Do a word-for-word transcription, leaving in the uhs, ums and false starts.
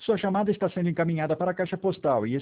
Sua chamada está sendo encaminhada para a caixa postal e